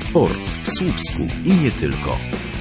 Sport w Słupsku i nie tylko.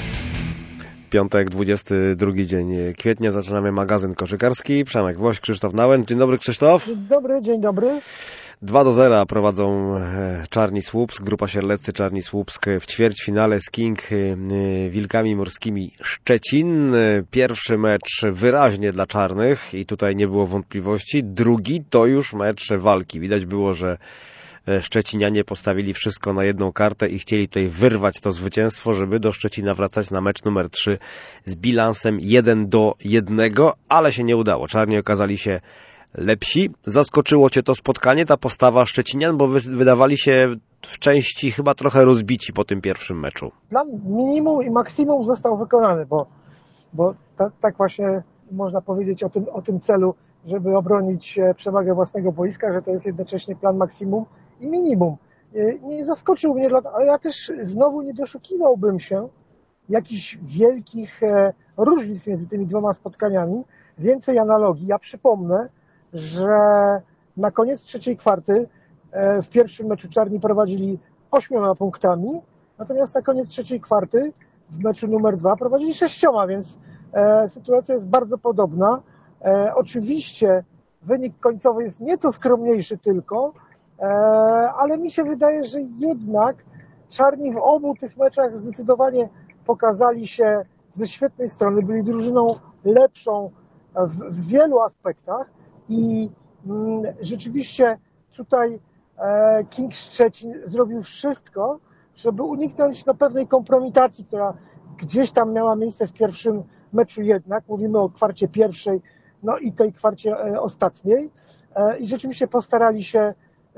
Piątek, 22 dzień kwietnia. Zaczynamy magazyn koszykarski. Przemek Woś, Krzysztof Nałęcz. Dzień dobry, Krzysztof. Dzień dobry. 2-0 prowadzą Czarni Słupsk, grupa Sierleccy Czarni Słupsk w ćwierćfinale z King Wilkami Morskimi Szczecin. Pierwszy mecz wyraźnie dla czarnych i tutaj nie było wątpliwości. Drugi to już mecz walki. Widać było, że Szczecinianie postawili wszystko na jedną kartę i chcieli tutaj wyrwać to zwycięstwo, żeby do Szczecina wracać na mecz numer 3 z bilansem 1-1, ale się nie udało. Czarni okazali się lepsi. Zaskoczyło Cię to spotkanie, ta postawa Szczecinian, bo wydawali się w części chyba trochę rozbici po tym pierwszym meczu. Plan minimum i maksimum został wykonany, bo tak właśnie można powiedzieć o tym celu, żeby obronić przewagę własnego boiska, że to jest jednocześnie plan maksimum i minimum. Nie zaskoczył mnie, ale ja też znowu nie doszukiwałbym się jakichś wielkich różnic między tymi dwoma spotkaniami. Więcej analogii. Ja przypomnę, że na koniec trzeciej kwarty w pierwszym meczu Czarni prowadzili 8 punktami, natomiast na koniec trzeciej kwarty w meczu numer 2 prowadzili 6, więc sytuacja jest bardzo podobna. Oczywiście wynik końcowy jest nieco skromniejszy tylko, ale mi się wydaje, że jednak Czarni w obu tych meczach zdecydowanie pokazali się ze świetnej strony, byli drużyną lepszą w wielu aspektach i rzeczywiście tutaj King Szczecin zrobił wszystko, żeby uniknąć pewnej kompromitacji, która gdzieś tam miała miejsce w pierwszym meczu jednak. Mówimy o kwarcie pierwszej, i tej kwarcie ostatniej. I rzeczywiście postarali się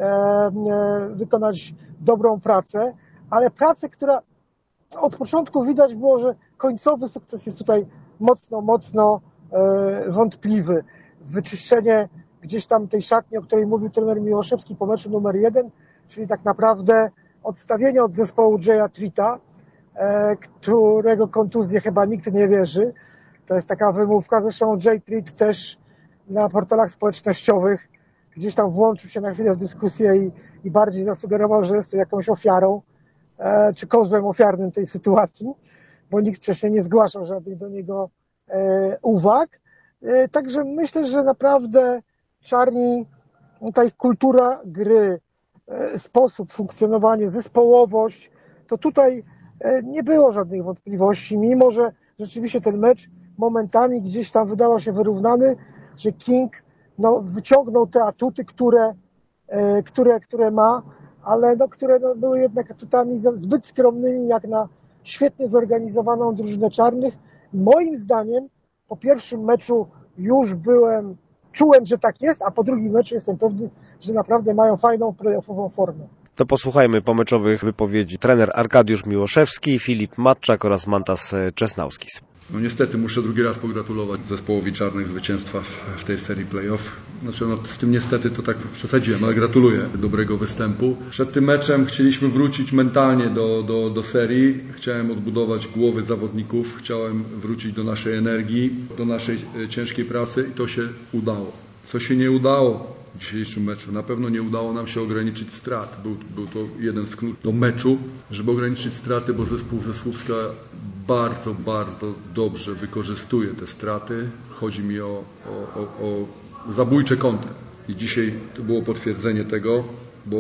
wykonać dobrą pracę, ale pracę, która od początku widać było, że końcowy sukces jest tutaj mocno wątpliwy. Wyczyszczenie gdzieś tam tej szatni, o której mówił trener Miłoszewski po meczu numer 1, czyli tak naprawdę odstawienie od zespołu Jaya Treata, którego kontuzję chyba nikt nie wierzy. To jest taka wymówka, zresztą Jay Treat też na portalach społecznościowych gdzieś tam włączył się na chwilę w dyskusję i bardziej zasugerował, że jest to jakąś ofiarą, czy kozłem ofiarnym tej sytuacji, bo nikt wcześniej nie zgłaszał żadnych do niego uwag. Także myślę, że naprawdę Czarni, ta ich kultura gry, sposób funkcjonowania, zespołowość, to tutaj nie było żadnych wątpliwości, mimo że rzeczywiście ten mecz momentami gdzieś tam wydawał się wyrównany, że King wyciągnął te atuty, które ma, ale które były jednak atutami zbyt skromnymi jak na świetnie zorganizowaną drużynę czarnych. Moim zdaniem po pierwszym meczu już czułem, że tak jest, a po drugim meczu jestem pewny, że naprawdę mają fajną playoffową formę. To posłuchajmy pomeczowych wypowiedzi trener Arkadiusz Miłoszewski, Filip Matczak oraz Mantas Czesnauskis. Niestety muszę drugi raz pogratulować zespołowi czarnych zwycięstwa w tej serii playoff. Z tym niestety to tak przesadziłem, ale gratuluję dobrego występu. Przed tym meczem chcieliśmy wrócić mentalnie do serii. Chciałem odbudować głowy zawodników, chciałem wrócić do naszej energii, do naszej ciężkiej pracy i to się udało. Co się nie udało w dzisiejszym meczu? Na pewno nie udało nam się ograniczyć strat. Był to jeden z kluczów do meczu, żeby ograniczyć straty, bo zespół ze Słupska bardzo dobrze wykorzystuje te straty. Chodzi mi o zabójcze kąty. I dzisiaj to było potwierdzenie tego, bo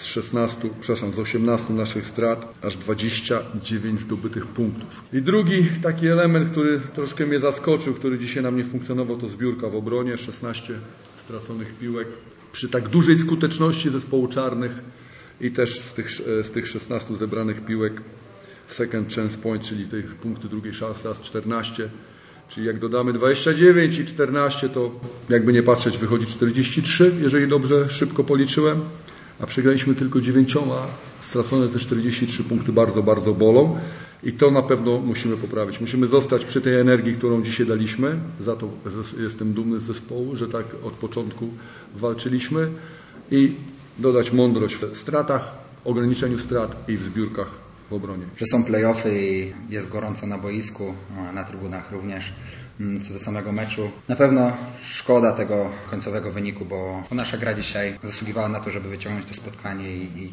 z 18 naszych strat aż 29 zdobytych punktów. I drugi taki element, który troszkę mnie zaskoczył, który dzisiaj nam nie funkcjonował, to zbiórka w obronie. 16 straconych piłek. Przy tak dużej skuteczności zespołu czarnych i też z tych 16 zebranych piłek second chance point, czyli tych punkty drugiej szansy, raz 14. Czyli jak dodamy 29 i 14, to jakby nie patrzeć wychodzi 43, jeżeli dobrze szybko policzyłem. A przegraliśmy tylko 9, stracone te 43 punkty bardzo bolą. I to na pewno musimy poprawić. Musimy zostać przy tej energii, którą dzisiaj daliśmy. Za to jestem dumny z zespołu, że tak od początku walczyliśmy. I dodać mądrość w stratach, ograniczeniu strat i w zbiórkach w obronie. Że są play-offy i jest gorąco na boisku, na trybunach również. Co do samego meczu, na pewno szkoda tego końcowego wyniku, bo nasza gra dzisiaj zasługiwała na to, żeby wyciągnąć to spotkanie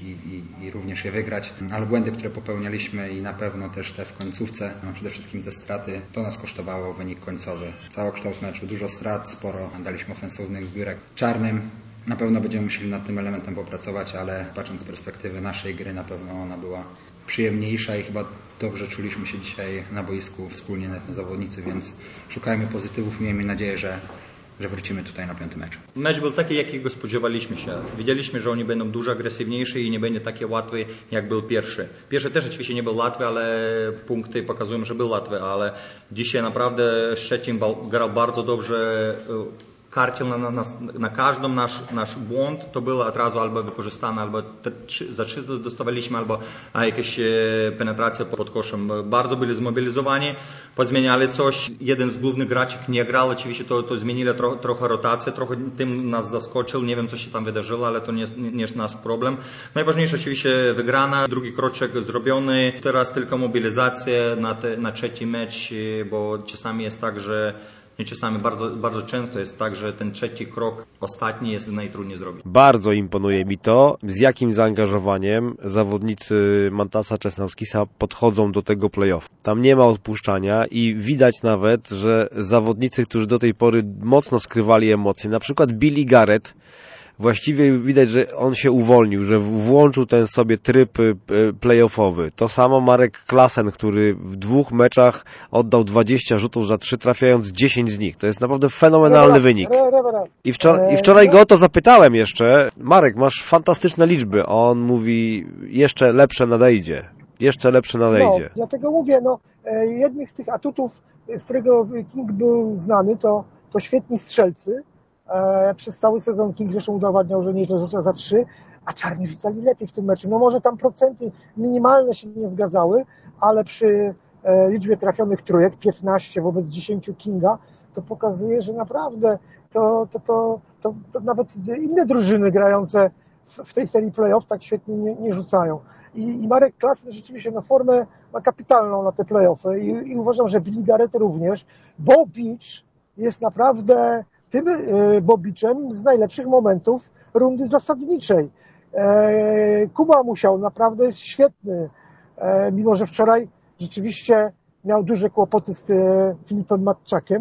i również je wygrać, ale błędy, które popełnialiśmy i na pewno też te w końcówce, przede wszystkim te straty, to nas kosztowało wynik końcowy. Całokształt meczu, dużo strat, sporo daliśmy ofensywnych zbiórek. Czarnym na pewno będziemy musieli nad tym elementem popracować, ale patrząc z perspektywy naszej gry, na pewno ona była przyjemniejsza i chyba dobrze czuliśmy się dzisiaj na boisku wspólnie zawodnicy, więc szukajmy pozytywów i miejmy nadzieję, że wrócimy tutaj na 5. mecz. Mecz był taki, jakiego spodziewaliśmy się. Wiedzieliśmy, że oni będą dużo agresywniejsi i nie będzie taki łatwy, jak był pierwszy. Pierwszy też oczywiście nie był łatwy, ale punkty pokazują, że był łatwy, ale dzisiaj naprawdę Szczecin grał bardzo dobrze. Karcił na każdy nasz błąd, to było od razu albo wykorzystane, albo za 3 dostawaliśmy, albo jakaś penetracja pod koszem. Bardzo byli zmobilizowani, pozmieniali coś. Jeden z głównych graczy nie grał, oczywiście to zmienili trochę rotację, trochę tym nas zaskoczył, nie wiem co się tam wydarzyło, ale to nie jest nasz problem. Najważniejsze oczywiście wygrana, drugi kroczek zrobiony, teraz tylko mobilizacja na 3. mecz, bo czasami jest tak, że czasami bardzo często jest tak, że ten 3. krok ostatni jest najtrudniej zrobić. Bardzo imponuje mi to, z jakim zaangażowaniem zawodnicy Mantasa Czesnauskisa podchodzą do tego play-off. Tam nie ma odpuszczania i widać nawet, że zawodnicy, którzy do tej pory mocno skrywali emocje, na przykład Billy Garrett, właściwie widać, że on się uwolnił, że włączył ten sobie tryb play-offowy. To samo Marek Klasen, który w 2 meczach oddał 20 rzutów za 3, trafiając 10 z nich. To jest naprawdę fenomenalny wynik. I wczoraj go o to zapytałem jeszcze. Marek, masz fantastyczne liczby. On mówi, jeszcze lepsze nadejdzie. Jeszcze lepsze nadejdzie. No, dlatego mówię, jednych z tych atutów, z którego King był znany, to świetni strzelcy. Przez cały sezon King zresztą udowadniał, że nieźle rzuca za 3, a czarni rzucali lepiej w tym meczu. No może tam procenty minimalne się nie zgadzały, ale przy liczbie trafionych trójek, 15 wobec 10 Kinga, to pokazuje, że naprawdę to nawet inne drużyny grające w tej serii playoff tak świetnie nie rzucają. I Marek Klasen rzeczywiście formę ma kapitalną na te playoffy i uważam, że Billy Garrett również, bo Beach jest naprawdę tym Bobiczem z najlepszych momentów rundy zasadniczej. Kuba Musiał naprawdę jest świetny, mimo że wczoraj rzeczywiście miał duże kłopoty z Filipem Matczakiem,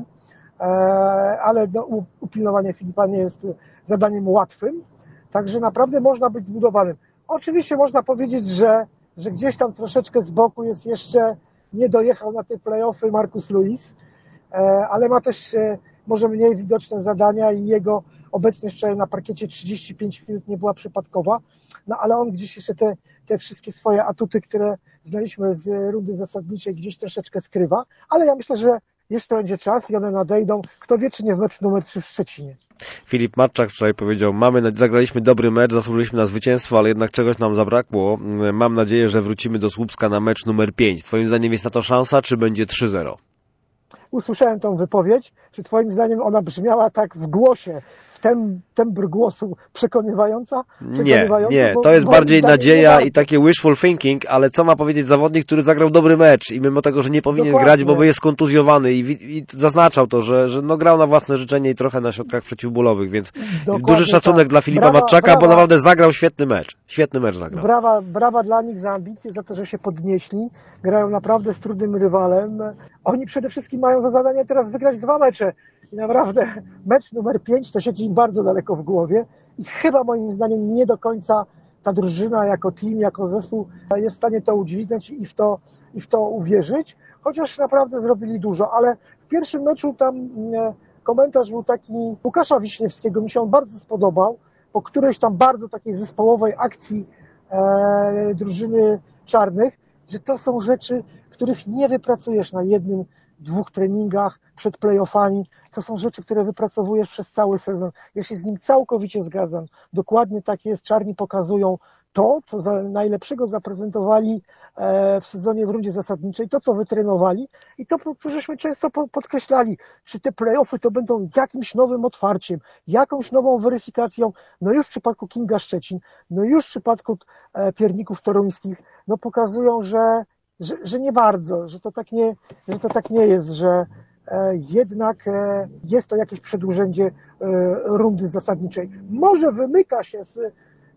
ale upilnowanie Filipa nie jest zadaniem łatwym, także naprawdę można być zbudowanym. Oczywiście można powiedzieć, że gdzieś tam troszeczkę z boku jest jeszcze, nie dojechał na te play-offy Marcus Lewis, ale ma też może mniej widoczne zadania i jego obecność wczoraj na parkiecie 35 minut nie była przypadkowa, ale on gdzieś jeszcze te wszystkie swoje atuty, które znaliśmy z rundy zasadniczej, gdzieś troszeczkę skrywa, ale ja myślę, że jeszcze będzie czas i one nadejdą. Kto wie, czy nie w meczu numer 3 w Szczecinie. Filip Matczak wczoraj powiedział, zagraliśmy dobry mecz, zasłużyliśmy na zwycięstwo, ale jednak czegoś nam zabrakło. Mam nadzieję, że wrócimy do Słupska na mecz numer 5. Twoim zdaniem jest na to szansa, czy będzie 3-0? Usłyszałem tą wypowiedź. Czy twoim zdaniem ona brzmiała tak w głosie, w tembr głosu przekonywająca? Nie, to jest bardziej nadzieja i takie wishful thinking, ale co ma powiedzieć zawodnik, który zagrał dobry mecz i mimo tego, że nie powinien grać, bo jest kontuzjowany i zaznaczał to, że grał na własne życzenie i trochę na środkach przeciwbólowych, więc duży szacunek dla Filipa Matczaka, bo naprawdę zagrał świetny mecz. Świetny mecz zagrał. Brawa dla nich za ambicje, za to, że się podnieśli. Grają naprawdę z trudnym rywalem. Oni przede wszystkim mają za zadanie teraz wygrać 2 mecze. I naprawdę mecz numer 5 to siedzi im bardzo daleko w głowie i chyba moim zdaniem nie do końca ta drużyna jako team, jako zespół jest w stanie to udźwignąć i w to uwierzyć, chociaż naprawdę zrobili dużo, ale w pierwszym meczu tam komentarz był taki Łukasza Wiśniewskiego, mi się on bardzo spodobał, po którejś tam bardzo takiej zespołowej akcji drużyny czarnych, że to są rzeczy, których nie wypracujesz na 1-2 treningach przed playoffami. To są rzeczy, które wypracowujesz przez cały sezon. Ja się z nim całkowicie zgadzam. Dokładnie tak jest. Czarni pokazują to, co najlepszego zaprezentowali w sezonie w rundzie zasadniczej, to, co wytrenowali i to, co żeśmy często podkreślali, czy te playoffy to będą jakimś nowym otwarciem, jakąś nową weryfikacją, no już w przypadku Kinga Szczecin, no już w przypadku Pierników Toruńskich, no pokazują, że nie bardzo, że to tak nie jest, jednak jest to jakieś przedłużenie rundy zasadniczej. Może wymyka się z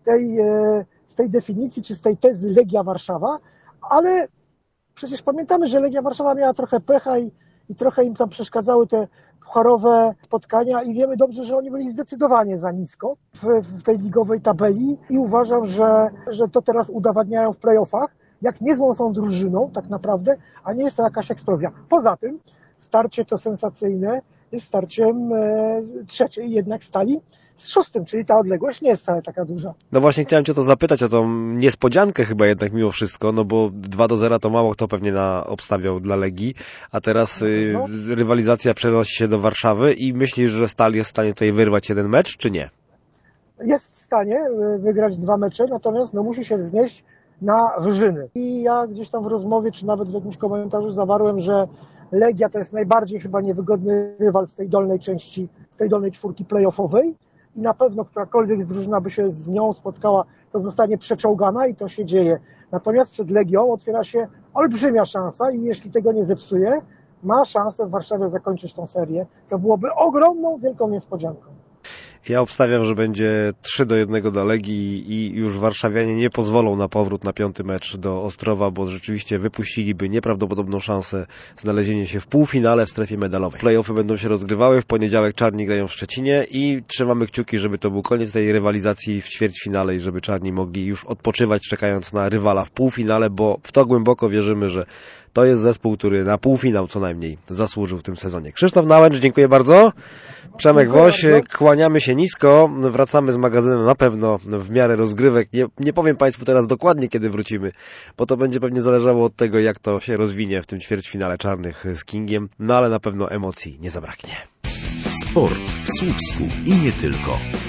tej definicji, czy z tej tezy Legia Warszawa, ale przecież pamiętamy, że Legia Warszawa miała trochę pecha i trochę im tam przeszkadzały te pucharowe spotkania i wiemy dobrze, że oni byli zdecydowanie za nisko w tej ligowej tabeli i uważam, że to teraz udowadniają w playoffach, jak niezłą są drużyną tak naprawdę, a nie jest to jakaś eksplozja. Poza tym starcie to sensacyjne jest starciem trzeciej jednak Stali z szóstym, czyli ta odległość nie jest wcale taka duża. No właśnie chciałem Cię o to zapytać, o tą niespodziankę chyba jednak mimo wszystko, no bo 2-0 to mało kto pewnie obstawiał dla Legii, a teraz rywalizacja przenosi się do Warszawy i myślisz, że Stal jest w stanie tutaj wyrwać jeden mecz, czy nie? Jest w stanie wygrać 2 mecze, natomiast musi się wznieść na wyżyny. I ja gdzieś tam w rozmowie, czy nawet w jakimś komentarzu zawarłem, że Legia to jest najbardziej chyba niewygodny rywal z tej dolnej części, z tej dolnej czwórki play-offowej i na pewno którakolwiek drużyna by się z nią spotkała, to zostanie przeczołgana i to się dzieje. Natomiast przed Legią otwiera się olbrzymia szansa i jeśli tego nie zepsuje, ma szansę w Warszawie zakończyć tą serię, co byłoby ogromną, wielką niespodzianką. Ja obstawiam, że będzie 3-1 dla Legii i już warszawianie nie pozwolą na powrót na 5. mecz do Ostrowa, bo rzeczywiście wypuściliby nieprawdopodobną szansę znalezienia się w półfinale w strefie medalowej. Play-offy będą się rozgrywały, w poniedziałek Czarni grają w Szczecinie i trzymamy kciuki, żeby to był koniec tej rywalizacji w ćwierćfinale i żeby Czarni mogli już odpoczywać, czekając na rywala w półfinale, bo w to głęboko wierzymy, że to jest zespół, który na półfinał co najmniej zasłużył w tym sezonie. Krzysztof Nałęcz, dziękuję bardzo. Przemek Woś, kłaniamy się nisko. Wracamy z magazynem na pewno w miarę rozgrywek. Nie powiem Państwu teraz dokładnie, kiedy wrócimy, bo to będzie pewnie zależało od tego, jak to się rozwinie w tym ćwierćfinale Czarnych z Kingiem, no ale na pewno emocji nie zabraknie. Sport w Słupsku i nie tylko.